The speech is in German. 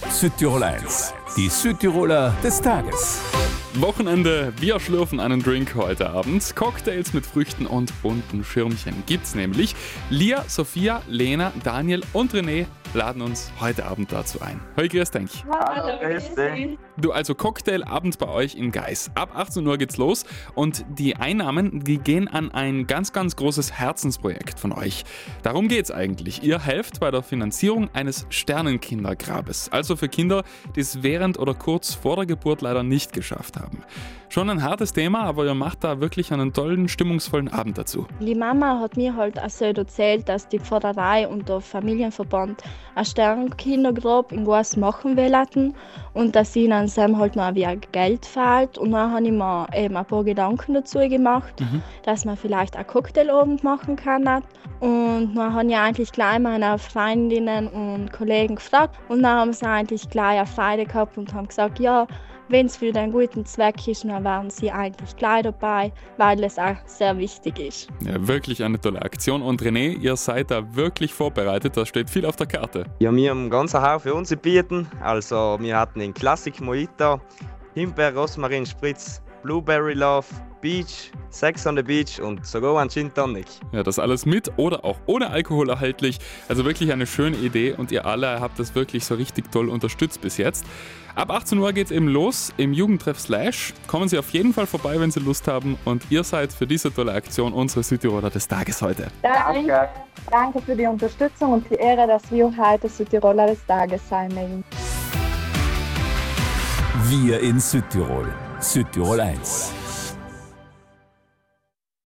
Südtirol 1, die Südtiroler des Tages. Wochenende, wir schlürfen einen Drink heute Abend. Cocktails mit Früchten und bunten Schirmchen gibt's nämlich. Lia, Sophia, Lena, Daniel und René laden uns heute Abend dazu ein. Hoi, grüß dich. Hallo, grüß dich. Du, also Cocktailabend bei euch in Geis. Ab 18 Uhr geht's los und die Einnahmen, die gehen an ein ganz, ganz großes Herzensprojekt von euch. Darum geht's eigentlich. Ihr helft bei der Finanzierung eines Sternenkindergrabes. Also für Kinder, die es während oder kurz vor der Geburt leider nicht geschafft haben. Schon ein hartes Thema, aber ihr macht da wirklich einen tollen, stimmungsvollen Abend dazu. Die Mama hat mir halt also erzählt, dass die Pfarrei und der Familienverband ein Sternenkindergrab in Geis machen wollten und dass ihnen Sam halt noch wie Geld fehlt. Und dann habe ich mir eben ein paar Gedanken dazu gemacht, dass man vielleicht einen Cocktailabend machen kann. Und dann habe ich eigentlich gleich meine Freundinnen und Kollegen gefragt und dann haben sie eigentlich gleich eine Freude gehabt und haben gesagt, ja, wenn es für den guten Zweck ist, dann wären sie eigentlich gleich dabei, weil es auch sehr wichtig ist. Ja, wirklich eine tolle Aktion. Und René, ihr seid da wirklich vorbereitet, da steht viel auf der Karte. Ja, wir haben ganz Haufen uns bieten. Also wir hatten den Classic Mojito, Himbeer, Rosmarin, Spritz, Blueberry Love, Beach, Sex on the Beach und sogar ein Gin Tonic. Ja, das alles mit oder auch ohne Alkohol erhältlich. Also wirklich eine schöne Idee und ihr alle habt das wirklich so richtig toll unterstützt bis jetzt. Ab 18 Uhr geht's eben los im Jugendtreff Slash. Kommen Sie auf jeden Fall vorbei, wenn Sie Lust haben. Und ihr seid für diese tolle Aktion unsere Südtiroler des Tages heute. Danke für die Unterstützung und die Ehre, dass wir heute Südtiroler des Tages sein mögen. Wir in Südtirol. Südtirol 1.